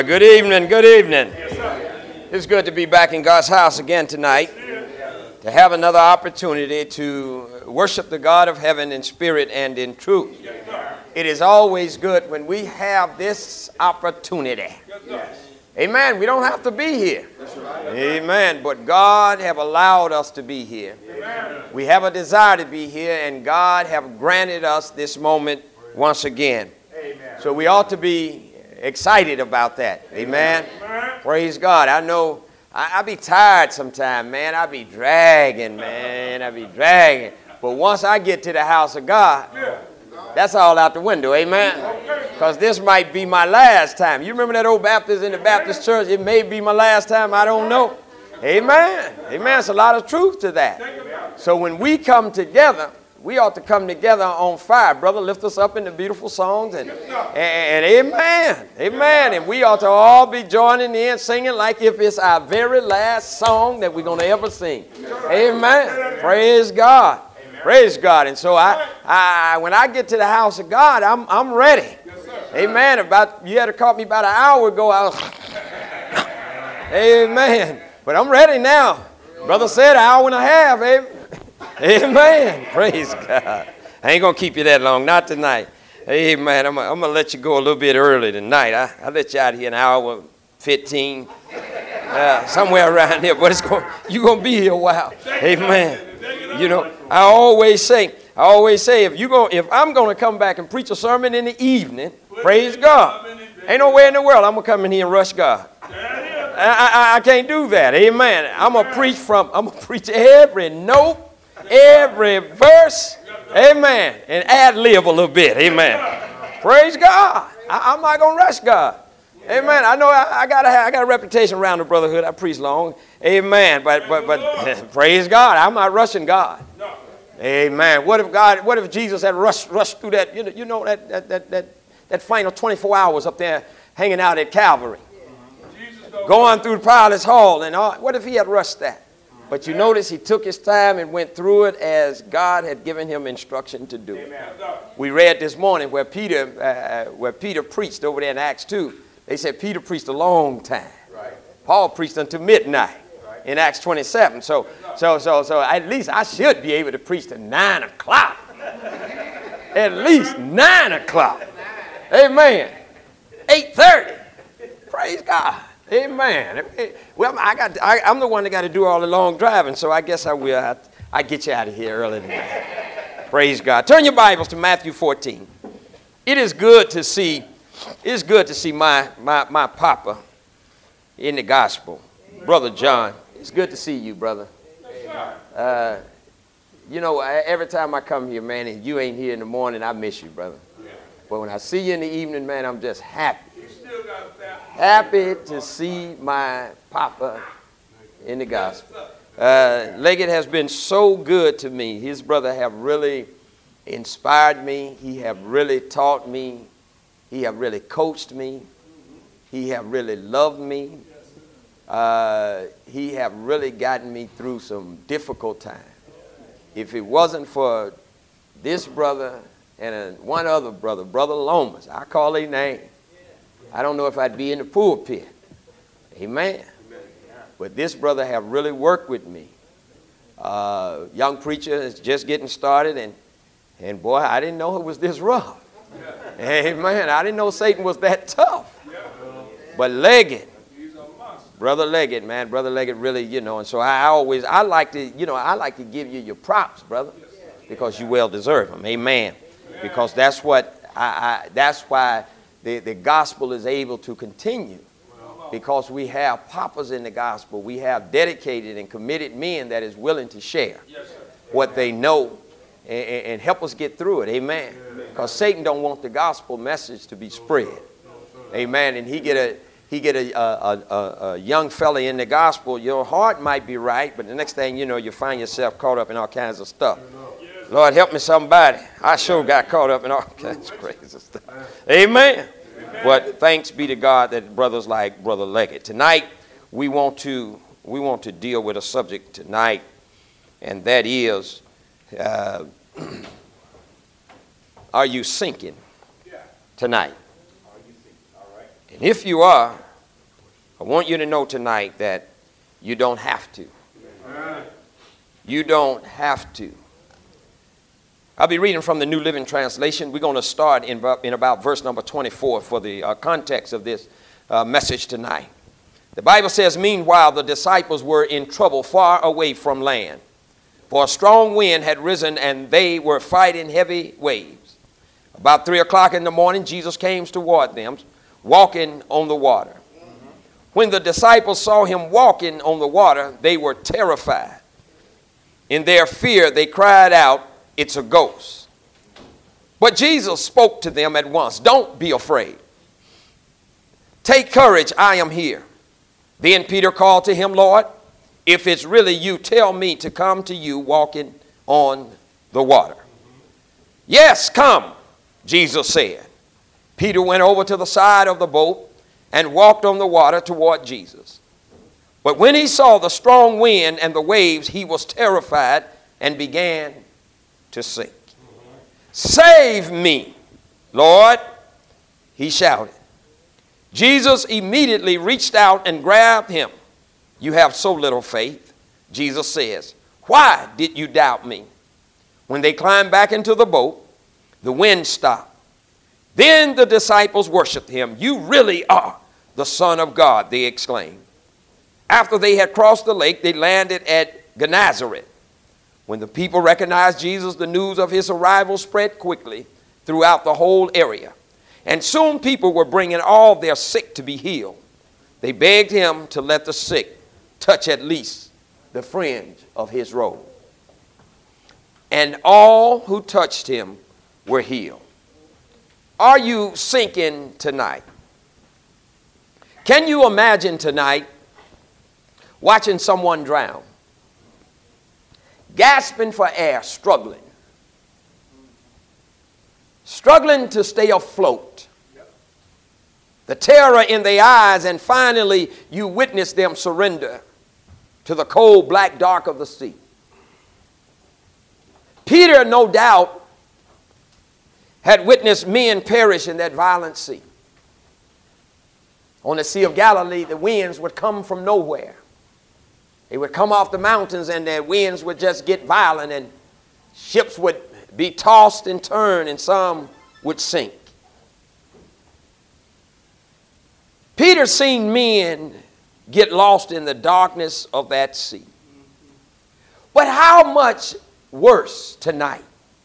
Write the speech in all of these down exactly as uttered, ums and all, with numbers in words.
Good evening, good evening. It's good to be back in God's house again tonight, to have another opportunity to worship the God of heaven in spirit and in truth. It is always good when we have this opportunity. Amen. We don't have to be here. Amen. But God have allowed us to be here. We have a desire to be here, and God have granted us this moment once again. So we ought to be excited about that. Amen. Amen. Praise God. I know I, I be tired sometimes, man. I be dragging, man. I be dragging. But once I get to the house of God, that's all out the window. Amen. Because this might be my last time. You remember that old Baptist in the Baptist church? It may be my last time. I don't know. Amen. Amen. It's a lot of truth to that. So when we come together, we ought to come together on fire. Brother, lift us up in the beautiful songs. And, and, and amen. Amen. And we ought to all be joining in, singing like if it's our very last song that we're going to ever sing. Amen. Praise God. Praise God. And so I, I, when I get to the house of God, I'm, I'm ready. Amen. About you had to call me about an hour ago. I was, amen. But I'm ready now. Brother said an hour and a half. Amen. Amen. Praise God. I ain't going to keep you that long. Not tonight. Amen. I'm going to let you go a little bit early tonight. I, I'll let you out here an hour, fifteen, uh, somewhere around here. But it's going, you're going to be here a while. Amen. You know, I always say, I always say, if you go, if I'm going to come back and preach a sermon in the evening, praise God. Ain't no way in the world I'm going to come in here and rush God. I, I, I can't do that. Amen. I'm going to preach from, I'm going to preach every note, every verse, amen, and ad-lib a little bit, amen. Praise God. I, I'm not going to rush God. Amen. I know I, I got a, I got a reputation around the brotherhood. I preach long, amen, but, but, but praise God. I'm not rushing God. Amen. What if God, what if Jesus had rushed, rushed through that, you know, you know that, that, that, that, that final twenty-four hours up there hanging out at Calvary, going through the Pilot's Hall, and all, what if he had rushed that? But you notice he took his time and went through it as God had given him instruction to do it. We read this morning where Peter, uh, where Peter preached over there in Acts two. They said Peter preached a long time. Paul preached until midnight in Acts twenty-seven. So, so, so, so at least I should be able to preach to nine o'clock. At least nine o'clock. Amen. Eight thirty. Praise God. Amen. Well, I got, I, I'm the one that got to do all the long driving, so I guess I will. I, I get you out of here early tonight. Praise God. Turn your Bibles to Matthew fourteen. It is good to see, it is good to see my, my, my papa in the gospel, Brother John. It's good to see you, brother. Uh, you know, every time I come here, man, and you ain't here in the morning, I miss you, brother. But when I see you in the evening, man, I'm just happy. Happy to see my papa in the gospel. Uh, Leggett has been so good to me. His brother have really inspired me. He have really taught me. He have really coached me. He have really loved me. Uh, he have really gotten me through some difficult times. If it wasn't for this brother and a, one other brother, Brother Lomas, I call his name, I don't know if I'd be in the pulpit. Amen. But this brother have really worked with me. Uh, young preacher is just getting started, and, and boy, I didn't know it was this rough. Amen. I didn't know Satan was that tough. But Leggett, Brother Leggett, man, Brother Leggett really, you know, and so I always, I like to, you know, I like to give you your props, brother, because you well deserve them. Amen. Because that's what, I, I that's why The, the gospel is able to continue, because we have papas in the gospel. We have dedicated and committed men that is willing to share what they know and, and help us get through it. Amen. Because Satan don't want the gospel message to be spread. Amen. And he get a he get a, a, a, a young fella in the gospel. Your heart might be right, but the next thing you know, you find yourself caught up in all kinds of stuff. Lord, help me somebody. I sure got caught up in all kinds of crazy stuff. Amen. Amen. But thanks be to God that brothers like Brother Leggett. Tonight, we want to we want to deal with a subject tonight, and that is, uh, are you sinking tonight? And if you are, I want you to know tonight that you don't have to. You don't have to. I'll be reading from the New Living Translation. We're going to start in, in about verse number twenty-four for the uh, context of this uh, message tonight. The Bible says, meanwhile, the disciples were in trouble far away from land, for a strong wind had risen and they were fighting heavy waves. About three o'clock in the morning, Jesus came toward them, walking on the water. When the disciples saw him walking on the water, they were terrified. In their fear, they cried out, "It's a ghost." But Jesus spoke to them at once. "Don't be afraid. Take courage, I am here." Then Peter called to him, "Lord, if it's really you, tell me to come to you walking on the water." "Yes, come," Jesus said. Peter went over to the side of the boat and walked on the water toward Jesus. But when he saw the strong wind and the waves, he was terrified and began to sink. "Save me, Lord," he shouted. Jesus immediately reached out and grabbed him. "You have so little faith," Jesus says. "Why did you doubt me?" When they climbed back into the boat, the wind stopped. Then the disciples worshiped him. "You really are the Son of God," they exclaimed. After they had crossed the lake, they landed at Gennesaret. When the people recognized Jesus, the news of his arrival spread quickly throughout the whole area. And soon people were bringing all their sick to be healed. They begged him to let the sick touch at least the fringe of his robe. And all who touched him were healed. Are you sinking tonight? Can you imagine tonight watching someone drown, gasping for air, struggling, struggling to stay afloat, the terror in their eyes, and finally you witness them surrender to the cold black dark of the sea? Peter, no doubt, had witnessed men perish in that violent sea. On the Sea of Galilee, the winds would come from nowhere. They would come off the mountains and the winds would just get violent and ships would be tossed and turned and some would sink. Peter seen men get lost in the darkness of that sea. But how much worse tonight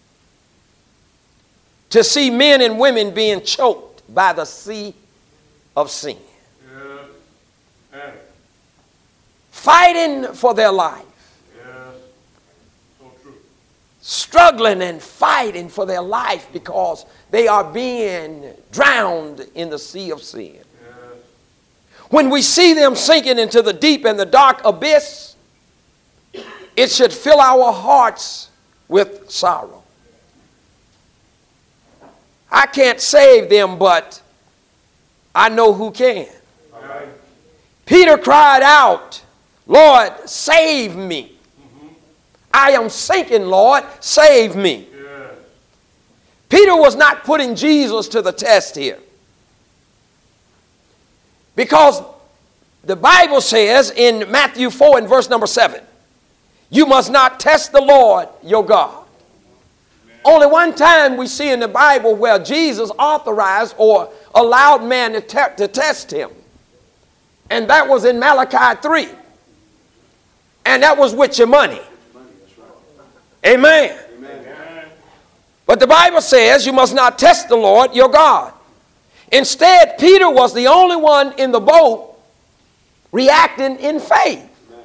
to see men and women being choked by the sea of sin. Yes. Yes. Fighting for their life. Yes. So true. Struggling and fighting for their life because they are being drowned in the sea of sin. Yes. When we see them sinking into the deep and the dark abyss, it should fill our hearts with sorrow. I can't save them, but I know who can. Right. Peter cried out, "Lord, save me. Mm-hmm. I am sinking, Lord, save me." Yeah. Peter was not putting Jesus to the test here. Because the Bible says in Matthew four and verse number seven, "You must not test the Lord your God." Only one time we see in the Bible where Jesus authorized or allowed man to, te- to test him. And that was in Malachi three. And that was with your money. Amen. Amen. But the Bible says you must not test the Lord your God. Instead, Peter was the only one in the boat reacting in faith.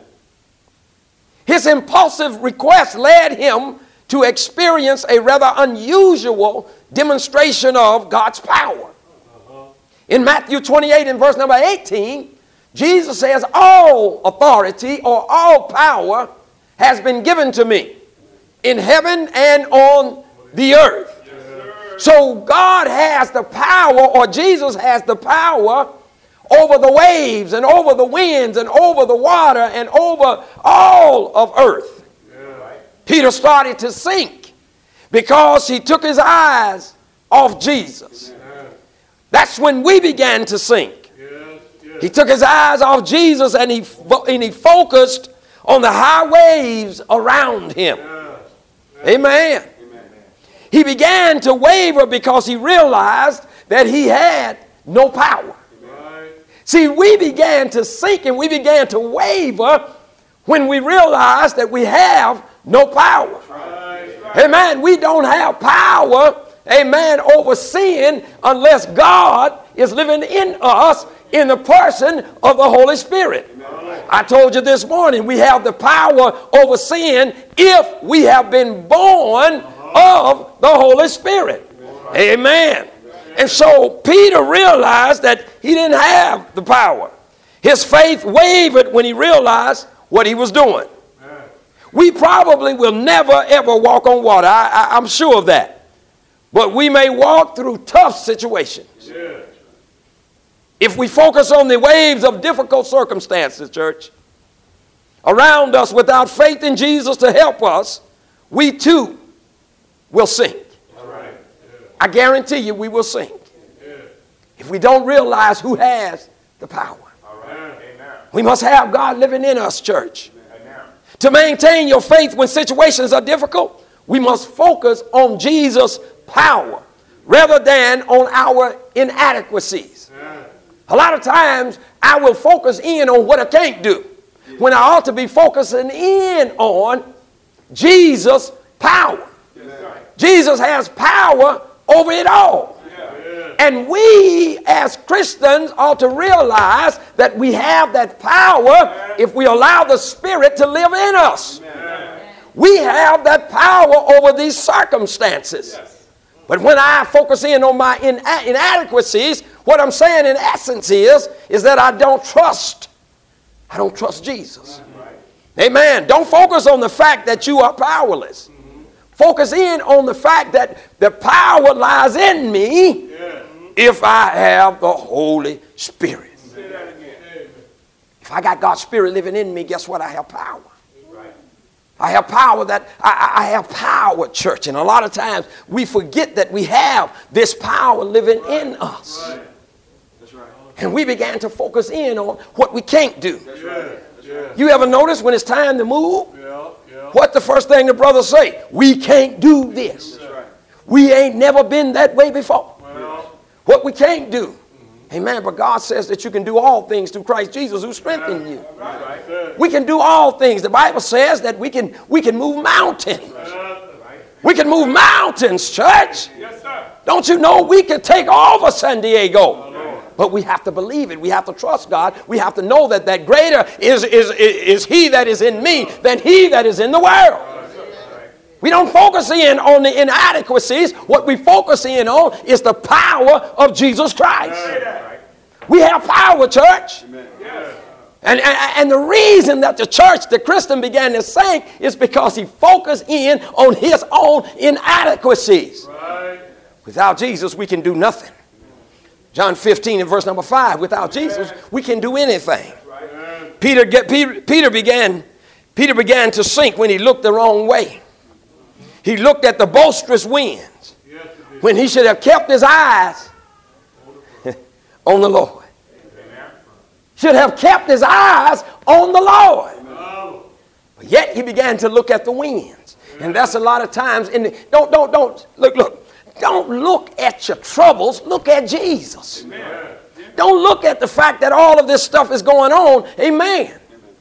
His impulsive request led him to experience a rather unusual demonstration of God's power. Uh-huh. In Matthew twenty-eight and verse number eighteen, Jesus says, "All authority or all power has been given to me in heaven and on the earth." Yes, so God has the power, or Jesus has the power over the waves and over the winds and over the water and over all of earth. Peter started to sink because he took his eyes off Jesus. That's when we began to sink. He took his eyes off Jesus and he, and he focused on the high waves around him. Amen. He began to waver because he realized that he had no power. See, we began to sink and we began to waver when we realized that we have no power. Amen. We don't have power, amen, over sin unless God is living in us in the person of the Holy Spirit. I told you this morning, we have the power over sin if we have been born of the Holy Spirit. Amen. And so Peter realized that he didn't have the power. His faith wavered when he realized what he was doing. We probably will never ever walk on water. I, I, I'm sure of that. But we may walk through tough situations. If we focus on the waves of difficult circumstances, church, around us without faith in Jesus to help us, we too will sink. I guarantee you we will sink if we don't realize who has the power. We must have God living in us, church. To maintain your faith when situations are difficult, we must focus on Jesus' power rather than on our inadequacies. A lot of times I will focus in on what I can't do when I ought to be focusing in on Jesus' power. Jesus has power over it all. And we as Christians ought to realize that we have that power if we allow the Spirit to live in us. We have that power over these circumstances. But when I focus in on my ina- inadequacies, what I'm saying in essence is, is that I don't trust. I don't trust Jesus. Amen. Don't focus on the fact that you are powerless. Focus in on the fact that the power lies in me if I have the Holy Spirit. If I got God's Spirit living in me, guess what? I have power. I have power that, I, I have power, church. And a lot of times we forget that we have this power living in us. Right. That's right. And we began to focus in on what we can't do. That's right. That's right. You ever notice when it's time to move? Yeah. Yeah. What the first thing the brothers say? We can't do this. That's right. We ain't never been that way before. Well. What we can't do. Amen. But God says that you can do all things through Christ Jesus who strengthens you. Right. We can do all things. The Bible says that we can we can move mountains. Right. We can move mountains, church. Yes, sir. Don't you know we can take over San Diego? Oh, but we have to believe it. We have to trust God. We have to know that that greater is, is, is, is he that is in me than he that is in the world. We don't focus in on the inadequacies. What we focus in on is the power of Jesus Christ. We have power, church. And, and, and the reason that the church, the Christian, began to sink is because he focused in on his own inadequacies. Without Jesus, we can do nothing. John fifteen and verse number five, without Jesus, we can do anything. Peter, get, Peter, Peter, began, Peter began to sink when he looked the wrong way. He looked at the boisterous winds when he should have kept his eyes on the Lord. Should have kept his eyes on the Lord. But yet he began to look at the winds. And that's a lot of times in the, don't, don't, don't, look, look. Don't look at your troubles. Look at Jesus. Don't look at the fact that all of this stuff is going on. Amen.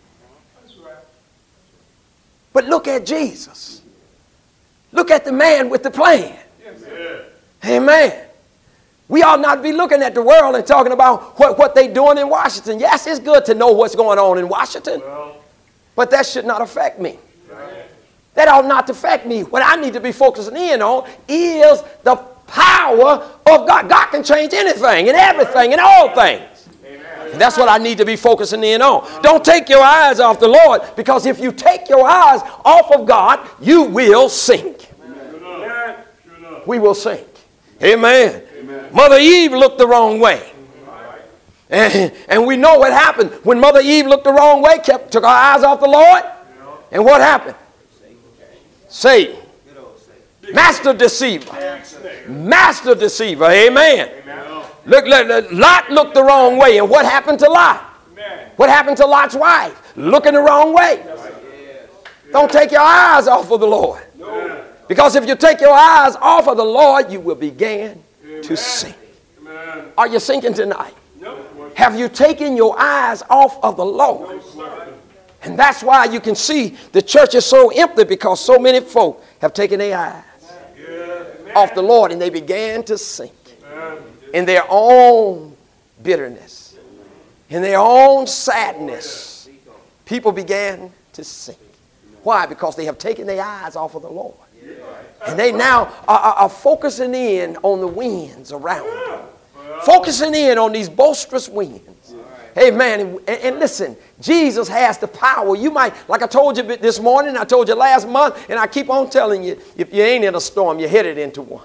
But look at Jesus. Look at the man with the plan. Yes, amen. We ought not be looking at the world and talking about what, what they're doing in Washington. Yes, it's good to know what's going on in Washington. Well, but that should not affect me. Right. That ought not to affect me. What I need to be focusing in on is the power of God. God can change anything and everything and all things. And that's what I need to be focusing in on. Don't take your eyes off the Lord, because if you take your eyes off of God, you will sink. Amen. We will sink. Amen. Amen. Mother Eve looked the wrong way. And, and we know what happened. When Mother Eve looked the wrong way, kept, took her eyes off the Lord, and what happened? Satan. Master deceiver. Master deceiver. Amen. Look, look, Lot looked the wrong way. And what happened to Lot? What happened to Lot's wife? Looking the wrong way. Don't take your eyes off of the Lord. Because if you take your eyes off of the Lord, you will begin to sink. Are you sinking tonight? Have you taken your eyes off of the Lord? And that's why you can see the church is so empty, because so many folk have taken their eyes off the Lord and they began to sink in their own bitterness, in their own sadness. People began to sink. Why? Because they have taken their eyes off of the Lord. And they now are, are, are focusing in on the winds around them. Focusing in on these boisterous winds. Amen. And, and listen, Jesus has the power. You might, like I told you this morning, I told you last month, and I keep on telling you, if you ain't in a storm, you're headed into one.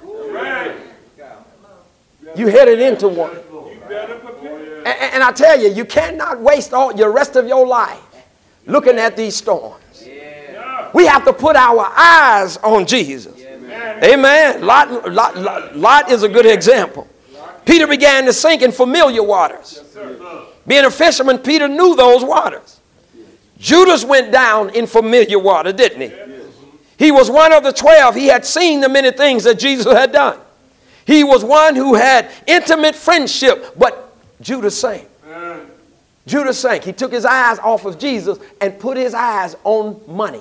You headed into one. And, and I tell you, you cannot waste all your rest of your life looking at these storms. We have to put our eyes on Jesus. Amen. Lot, Lot, Lot, Lot is a good example. Peter began to sink in familiar waters. Being a fisherman, Peter knew those waters. Judas went down in familiar water, didn't he? He was one of the twelve. He had seen the many things that Jesus had done. He was one who had intimate friendship, but Judas sank. Judas sank. He took his eyes off of Jesus and put his eyes on money.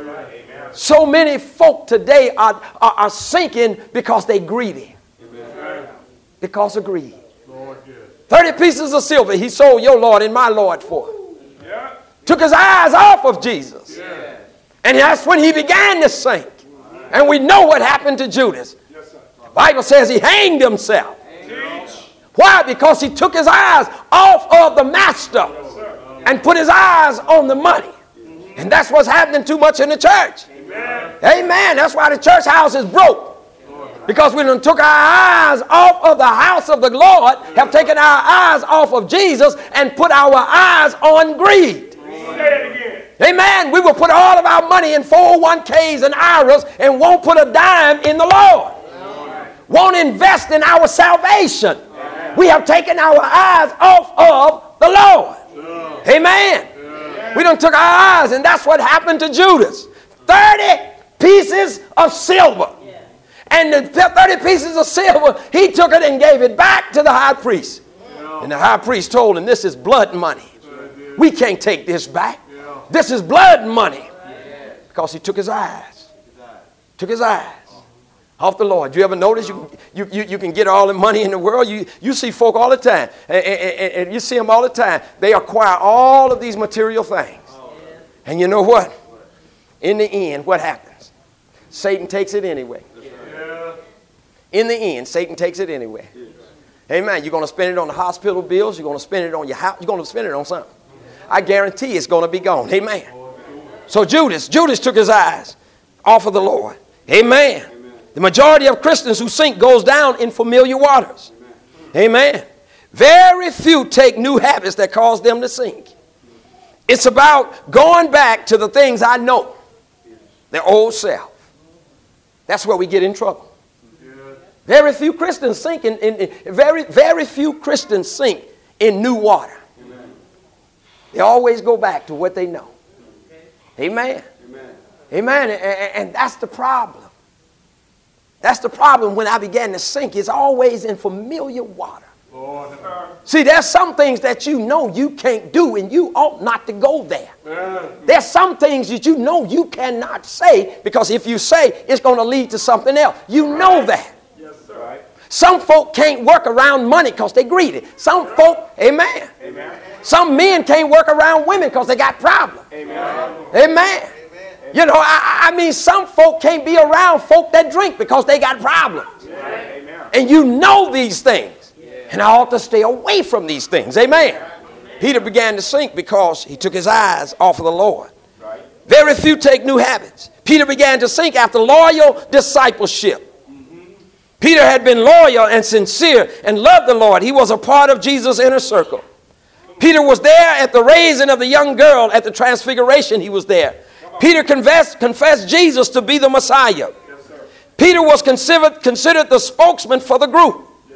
So many folk today are, are, are sinking because they greedy. Because of greed. thirty pieces of silver he sold your Lord and my Lord for. Yeah. Took his eyes off of Jesus. Yeah. And that's when he began to sink. And we know what happened to Judas. Yes, the Bible says he hanged himself. Teach. Why? Because he took his eyes off of the master and put his eyes on the money. And that's what's happening too much in the church. Amen. Amen. That's why the church house is broke. Because we done took our eyes off of the house of the Lord, have taken our eyes off of Jesus, and put our eyes on greed. Amen. We will put all of our money in four oh one k's and I R As and won't put a dime in the Lord. Won't invest in our salvation. We have taken our eyes off of the Lord. Amen. We done took our eyes, and that's what happened to Judas. thirty pieces of silver. And the thirty pieces of silver, he took it and gave it back to the high priest. Yeah. And the high priest told him, this is blood money. Yeah. We can't take this back. Yeah. This is blood money. Yeah. Because he took his eyes. Took his eyes off the Lord. You ever notice you, you, you, you can get all the money in the world? You, you see folk all the time. And, and, and you see them all the time. They acquire all of these material things. And you know what? In the end, what happens? Satan takes it anyway. In the end, Satan takes it anyway. Amen. You're going to spend it on the hospital bills. You're going to spend it on your house. You're going to spend it on something. I guarantee it's going to be gone. Amen. So Judas, Judas took his eyes off of the Lord. Amen. The majority of Christians who sink goes down in familiar waters. Amen. Very few take new habits that cause them to sink. It's about going back to the things I know. Their old self. That's where we get in trouble. Very few Christians sink in, in, in very, very few Christians sink in new water. Amen. They always go back to what they know. Amen. Amen. Amen. And, and that's the problem. That's the problem when I began to sink. It's always in familiar water. Lord. See, there's some things that you know you can't do, and you ought not to go there. Amen. There's some things that you know you cannot say, because if you say, it's going to lead to something else. You know that. Some folk can't work around money because they greedy. Some folk, amen. Amen. Some men can't work around women because they got problems. Amen. Amen. Amen. You know, I, I mean, some folk can't be around folk that drink because they got problems. Amen. And you know these things. And I ought to stay away from these things. Amen. Amen. Peter began to sink because he took his eyes off of the Lord. Right. Very few take new habits. Peter began to sink after loyal discipleship. Peter had been loyal and sincere and loved the Lord. He was a part of Jesus' inner circle. Peter was there at the raising of the young girl at the transfiguration. He was there. Peter confessed, confessed Jesus to be the Messiah. Yes, Peter was considered, considered the spokesman for the group. Yes.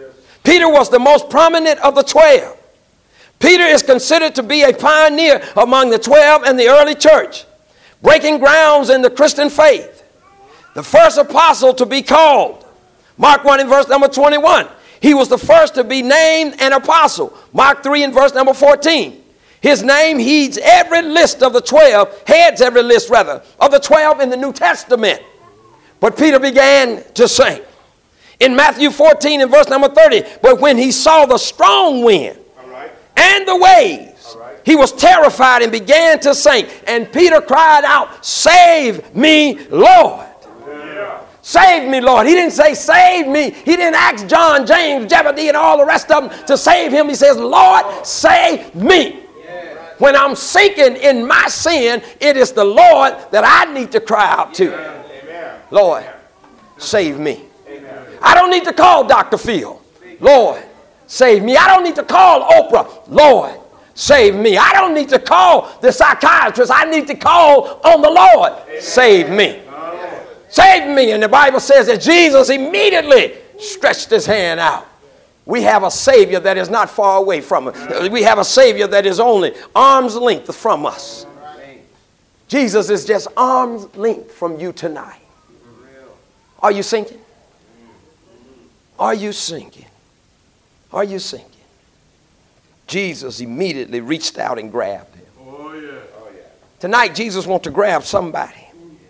Peter was the most prominent of the twelve. Peter is considered to be a pioneer among the twelve and the early church, breaking grounds in the Christian faith. The first apostle to be called. Mark one in verse number twenty-one. He was the first to be named an apostle. Mark three in verse number fourteen. His name heeds every list of the twelve, heads every list rather, of the twelve in the New Testament. But Peter began to sink. In Matthew fourteen and verse number thirty, but when he saw the strong wind right. and the waves, right. he was terrified and began to sink. And Peter cried out, "Save me, Lord." Yeah. Save me, Lord. He didn't say save me. He didn't ask John, James, Zebedee, and all the rest of them to save him. He says, Lord, save me. When I'm sinking in my sin, it is the Lord that I need to cry out to. Amen. Lord, save me. Amen. I don't need to call Doctor Phil. Lord, save me. I don't need to call Oprah. Lord, save me. I don't need to call the psychiatrist. I need to call on the Lord. Amen. Save me. Amen. Save me. And the Bible says that Jesus immediately stretched his hand out. We have a Savior that is not far away from us. We have a Savior that is only arm's length from us. Jesus is just arm's length from you tonight. Are you sinking? Are you sinking? Are you sinking? Jesus immediately reached out and grabbed him. Oh, yeah. Oh, yeah. Tonight, Jesus wants to grab somebody.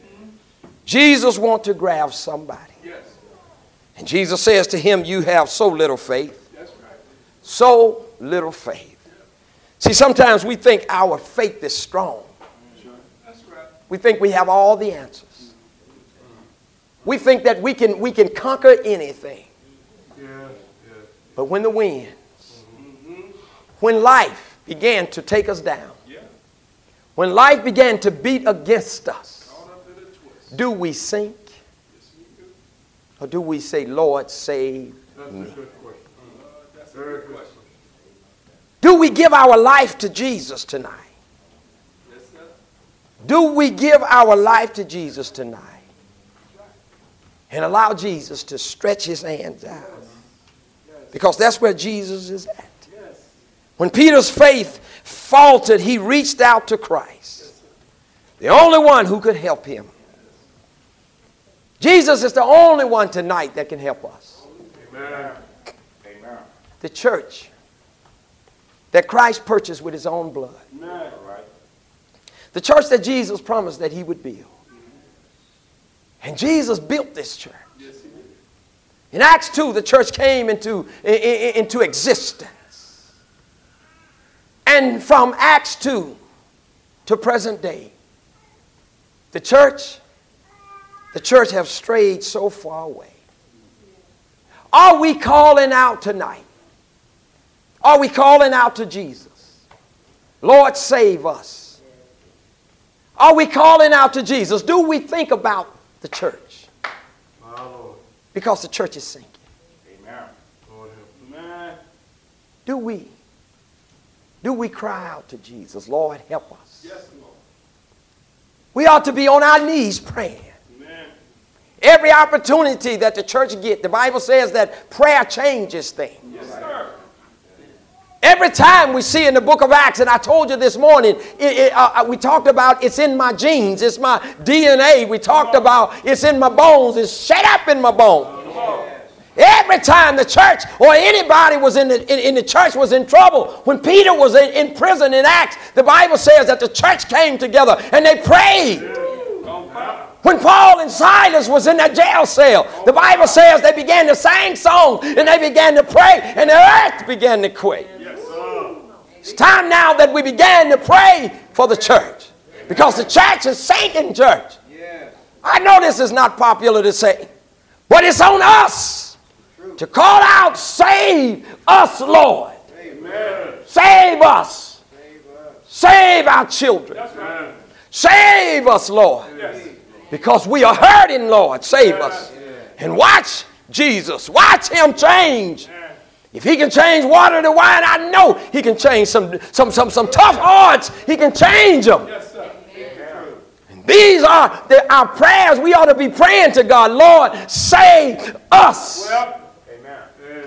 Jesus wants to grab somebody. And Jesus says to him, you have so little faith. That's right. So little faith. See, sometimes we think our faith is strong. That's right. We think we have all the answers. We think that we can, we can conquer anything. Yeah. Yeah. But when the winds, mm-hmm. when life began to take us down, yeah. when life began to beat against us, do we sink? Or do we say, Lord, save That's me? A good question. Uh, that's a good question. Do we give our life to Jesus tonight? Yes, sir. Do we give our life to Jesus tonight? And allow Jesus to stretch his hands out? Yes. Because that's where Jesus is at. Yes. When Peter's faith faltered, he reached out to Christ, yes, the only one who could help him. Jesus is the only one tonight that can help us. Amen. Amen. The church that Christ purchased with his own blood. Amen. The church that Jesus promised that he would build. And Jesus built this church. Yes, he did. In Acts two, the church came into, into existence. And from Acts two to present day, the church The church have strayed so far away. Are we calling out tonight? Are we calling out to Jesus? Lord, save us. Are we calling out to Jesus? Do we think about the church? Because the church is sinking. Amen. Do we? Do we cry out to Jesus? Lord, help us. Yes, Lord. We ought to be on our knees praying. Every opportunity that the church gets, the Bible says that prayer changes things. Yes, sir. Every time we see in the book of Acts, and I told you this morning, it, it, uh, we talked about it's in my genes, it's my D N A. We talked about it's in my bones, it's shut up in my bones. Every time the church or anybody was in the, in, in the church was in trouble, when Peter was in, in prison in Acts, the Bible says that the church came together and they prayed. When Paul and Silas was in that jail cell, the Bible says they began to sing songs and they began to pray and the earth began to quake. Yes, it's time now that we began to pray for the church, because the church is sinking, church. I know this is not popular to say, but it's on us to call out, save us, Lord. Amen. Save us. Save our children. Yes, save us, Lord. Yes. Because we are hurting, Lord. Save us. And watch Jesus. Watch him change. If he can change water to wine, I know he can change some, some, some, some tough hearts. He can change them. And these are the, our prayers. We ought to be praying to God. Lord, save us. Well, amen.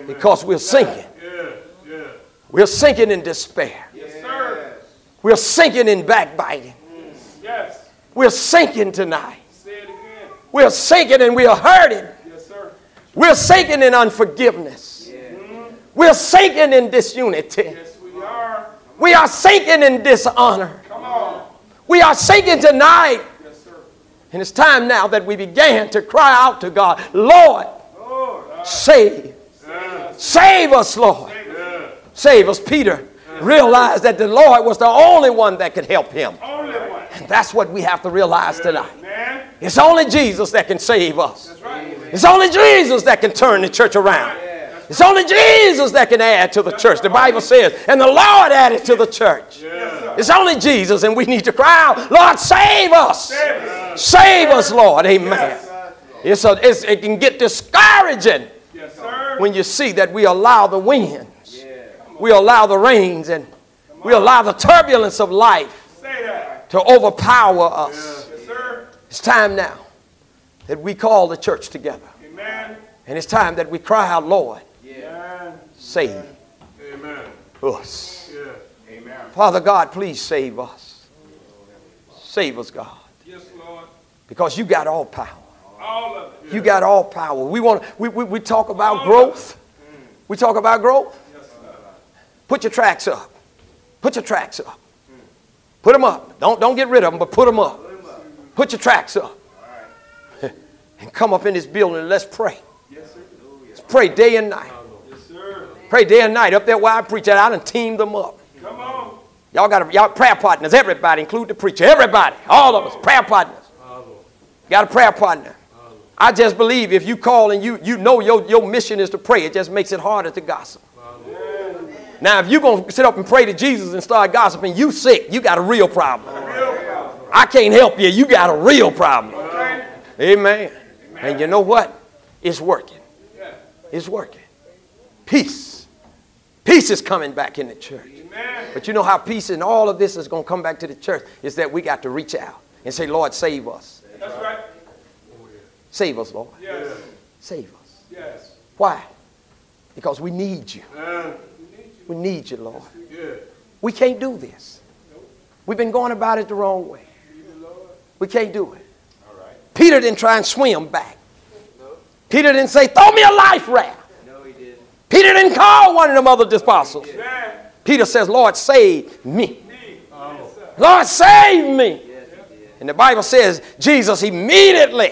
Because we're sinking. We're sinking in despair. We're sinking in backbiting. We're sinking tonight. We're sinking and we are hurting. We're sinking in unforgiveness. We're sinking in disunity. We are sinking in dishonor. We are sinking tonight. And it's time now that we began to cry out to God, Lord, save. Save us, Lord. Save us. Peter realized that the Lord was the only one that could help him. And that's what we have to realize tonight. It's only Jesus that can save us. It's only Jesus that can turn the church around. It's only Jesus that can add to the church. The Bible says, and the Lord added to the church. It's only Jesus, and we need to cry out, Lord, save us. Save us, Lord. Amen. It's a, it's, it can get discouraging when you see that we allow the winds, we allow the rains, and we allow the turbulence of life to overpower us. It's time now that we call the church together. And it's time that we cry out, Lord, save us. Father God, please save us. Save us, God. Because you got all power. You got all power. We want we, we, we talk about growth. We talk about growth. Put your tracks up. Put your tracks up. Put them up. Don't, don't get rid of them, but put them up. Put your tracks up. And come up in this building and let's pray. Let's pray day and night. Pray day and night. Up there where I preach at, I done teamed them up. Y'all got a, y'all prayer partners, everybody, include the preacher. Everybody, all of us, prayer partners. Got a prayer partner. I just believe if you call and you, you know your, your mission is to pray, it just makes it harder to gossip. Now, if you're going to sit up and pray to Jesus and start gossiping, you sick. You got a real problem. I can't help you. You got a real problem. Amen. And you know what? It's working. It's working. Peace. Peace is coming back in the church. But you know how peace in all of this is going to come back to the church is that we got to reach out and say, Lord, save us. That's right. Save us, Lord. Yes. Save us. Yes. Why? Because we need you. Uh, we need you, Lord. Yeah. We can't do this. Nope. We've been going about it the wrong way. We can't do it. All right. Peter didn't try and swim back. Nope. Peter didn't say, throw me a life raft. No, he didn't. Peter didn't call one of them other apostles. Yeah. Peter says, Lord, save me. Oh. Lord, save me. And the Bible says Jesus immediately,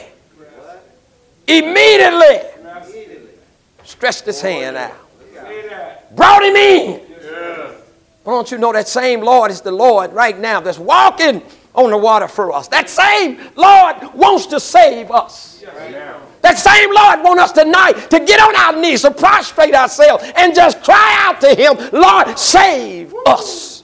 immediately stretched his hand out, brought him in. Well, don't you know that same Lord is the Lord right now that's walking on the water for us. That same Lord wants to save us. That same Lord wants us tonight to get on our knees, to prostrate ourselves and just cry out to him, Lord, save us.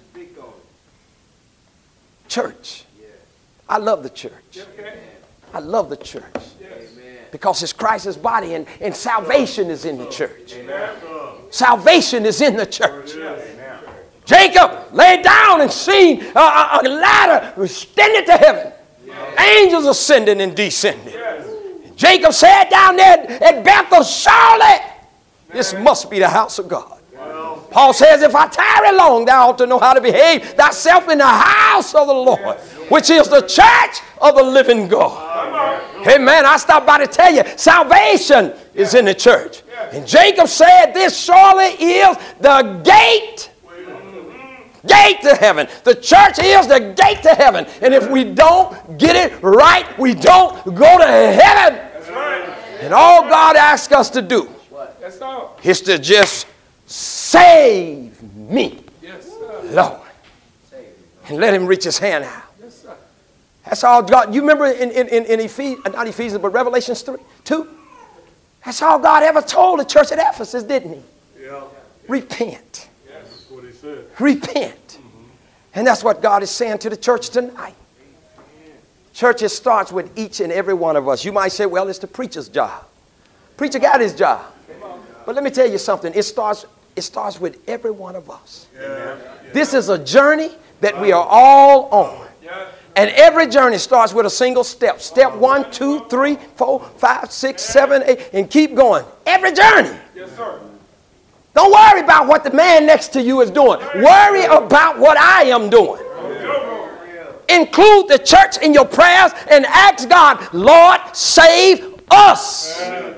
Church. I love the church. I love the church. Because it's Christ's body and, and salvation is in the church. Salvation is in the church. Jacob laid down and seen a, a, a ladder extended to heaven. Angels ascending and descending. Jacob said down there at Bethel, surely this must be the house of God. Paul says, if I tarry long, thou ought to know how to behave thyself in the house of the Lord, which is the church of the living God. Hey, man, I stopped by to tell you, salvation is in the church. And Jacob said, this surely is the gate. Gate to heaven. The church is the gate to heaven. And if we don't get it right, we don't go to heaven. And all God asks us to do is to just save me, yes, Lord. And let him reach his hand out. Yes, that's all God. You remember in, in, in, in Ephesians, not Ephesians, but Revelations three, two? That's all God ever told the church at Ephesus, didn't he? Yeah. Repent. Yes. That's what he said. Repent. Mm-hmm. And that's what God is saying to the church tonight. Church, it starts with each and every one of us. You might say, well, it's the preacher's job. Preacher got his job. But let me tell you something. It starts It starts with every one of us. Yeah. This is a journey that we are all on. And every journey starts with a single step. Step one, two, three, four, five, six, seven, eight, and keep going. Every journey Yes, sir. Don't worry about what the man next to you is doing. Worry about what I am doing. Include the church in your prayers and ask God, Lord, save us.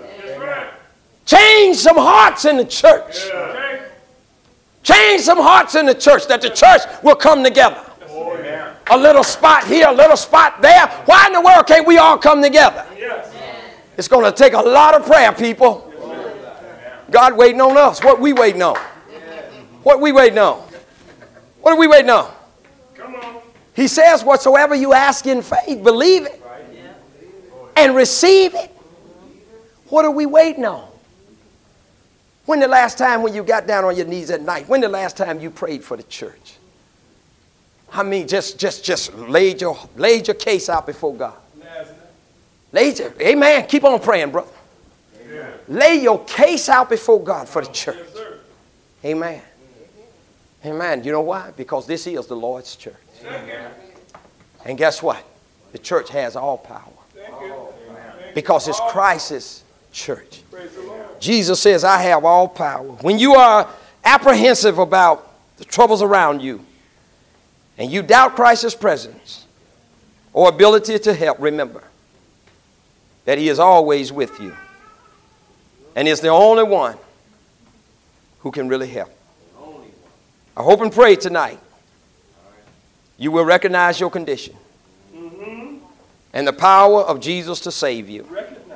Change some hearts in the church. Change some hearts in the church, that the church will come together. A little spot here, a little spot there. Why in the world can't we all come together? It's going to take a lot of prayer, people. God waiting on us. What we waiting on? What we waiting on? What are we waiting on? Come on. He says, whatsoever you ask in faith, believe it and receive it. What are we waiting on? When the last time when you got down on your knees at night? When the last time you prayed for the church? I mean, just just just laid your laid your case out before God. Laid your, amen. Keep on praying, brother. Amen. Lay your case out before God for the church. Yes, amen. Amen. You know why? Because this is the Lord's church. Amen. And guess what? The church has all power. Because it's Christ's church. Jesus says, I have all power. When you are apprehensive about the troubles around you and you doubt Christ's presence or ability to help, remember that he is always with you and is the only one who can really help. I hope and pray tonight you will recognize your condition and the power of Jesus to save you.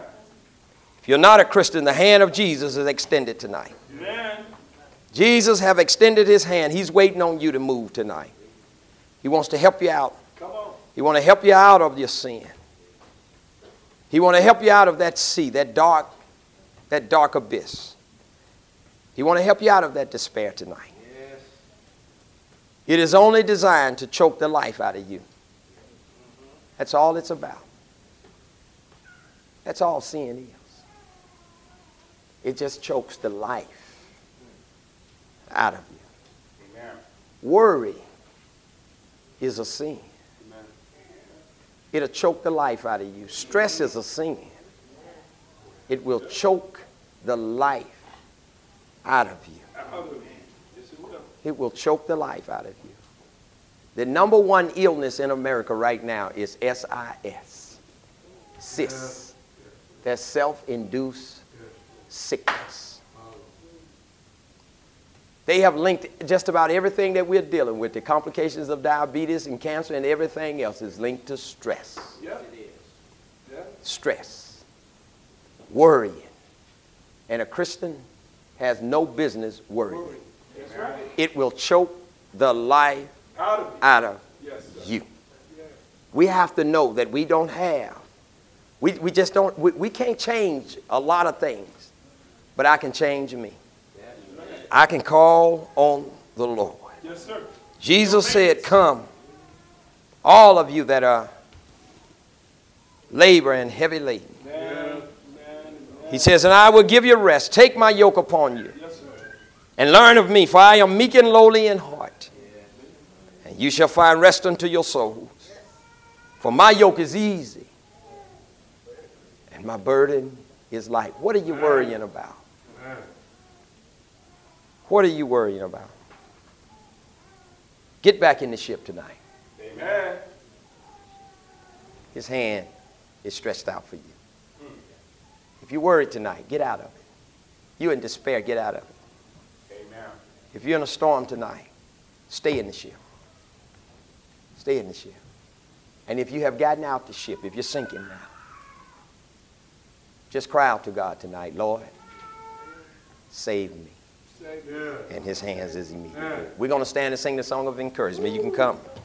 If you're not a Christian, the hand of Jesus is extended tonight. Amen. Jesus have extended his hand. He's waiting on you to move tonight. He wants to help you out. Come on. He wants to help you out of your sin. He wants to help you out of that sea, that dark, that dark abyss. He wants to help you out of that despair tonight. Yes. It is only designed to choke the life out of you. That's all it's about. That's all sin is. It just chokes the life out of you. Amen. Worry is a sin. Amen. It'll choke the life out of you. Stress is a sin. It will choke the life out of you. It will choke the life out of you. The number one illness in America right now is S I S. S I S. That's self-induced sickness. They have linked just about everything that we're dealing with. The complications of diabetes and cancer and everything else is linked to stress. Yep. It is. Yep. Stress. Worrying. And a Christian has no business worrying. Worry. Right. It will choke the life out of, out of yes, you. Yes. We have to know that we don't have. We, we just don't, we, we can't change a lot of things. But I can change me. I can call on the Lord. Yes, sir. Jesus said, come, all of you that are labor and heavy laden. Amen. He says, and I will give you rest. Take my yoke upon you. Yes, sir. And learn of me, for I am meek and lowly in heart. And you shall find rest unto your souls. For my yoke is easy. And my burden is light. What are you worrying about? What are you worrying about? Get back in the ship tonight. Amen. His hand is stretched out for you. Mm. If you're worried tonight, get out of it. You're in despair, get out of it. Amen. If you're in a storm tonight, stay in the ship. Stay in the ship. And if you have gotten out the ship, if you're sinking now, just cry out to God tonight, Lord, save me. And his hands is immediate. We're going to stand and sing the song of encouragement. You can come.